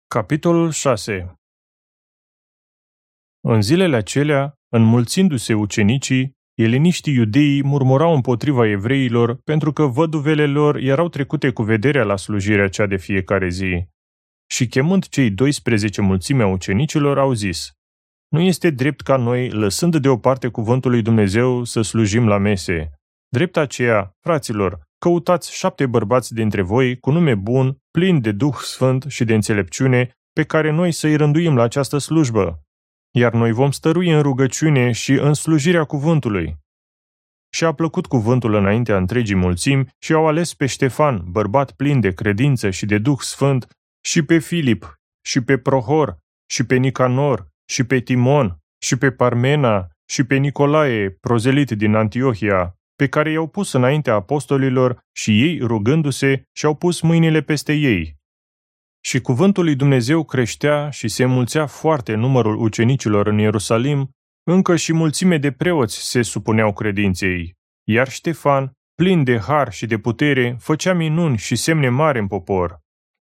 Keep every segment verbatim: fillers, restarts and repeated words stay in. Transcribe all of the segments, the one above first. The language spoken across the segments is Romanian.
Capitolul șase. În zilele acelea, înmulțindu-se ucenicii, eleniștii iudeii murmurau împotriva evreilor pentru că văduvele lor erau trecute cu vederea la slujirea cea de fiecare zi. Și chemând cei doisprezece mulțimea ucenicilor, au zis: Nu este drept ca noi, lăsând deoparte cuvântul lui Dumnezeu, să slujim la mese. Drept aceea, fraților, căutați șapte bărbați dintre voi cu nume bun, plini de Duh Sfânt și de înțelepciune, pe care noi să-i rânduim la această slujbă. Iar noi vom stărui în rugăciune și în slujirea cuvântului. Și a plăcut cuvântul înaintea întregii mulțimi și au ales pe Ștefan, bărbat plin de credință și de Duh Sfânt, și pe Filip, și pe Prohor, și pe Nicanor, și pe Timon, și pe Parmena, și pe Nicolae, prozelit din Antiohia, pe care i-au pus înaintea apostolilor și ei, rugându-se, și-au pus mâinile peste ei. Și cuvântul lui Dumnezeu creștea și se înmulțea foarte numărul ucenicilor în Ierusalim, încă și mulțime de preoți se supuneau credinței, iar Ștefan, plin de har și de putere, făcea minuni și semne mari în popor.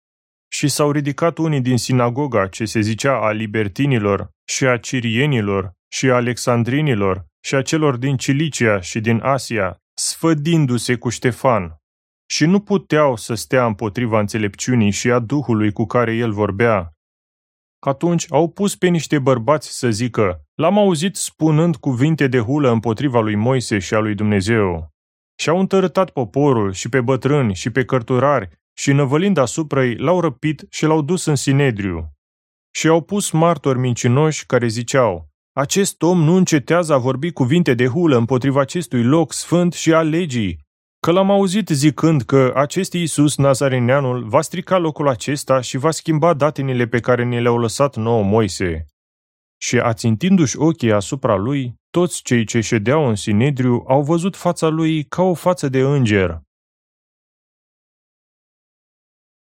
Și s-au ridicat unii din sinagoga ce se zicea a libertinilor și a cirienilor și a alexandrinilor și a celor din Cilicia și din Asia, sfădindu-se cu Ștefan. Și nu puteau să stea împotriva înțelepciunii și a Duhului cu care el vorbea. Atunci au pus pe niște bărbați să zică: L-am auzit spunând cuvinte de hulă împotriva lui Moise și a lui Dumnezeu. Și au întărâtat poporul și pe bătrâni și pe cărturari și, năvălind asupra ei, l-au răpit și l-au dus în Sinedriu. Și au pus martori mincinoși care ziceau: Acest om nu încetează a vorbi cuvinte de hulă împotriva acestui loc sfânt și a legii, că l-am auzit zicând că acest Iisus Nazareneanul va strica locul acesta și va schimba datinile pe care ne le-au lăsat nouă Moise. Și ațintindu-și ochii asupra lui, toți cei ce ședeau în Sinedriu au văzut fața lui ca o față de înger.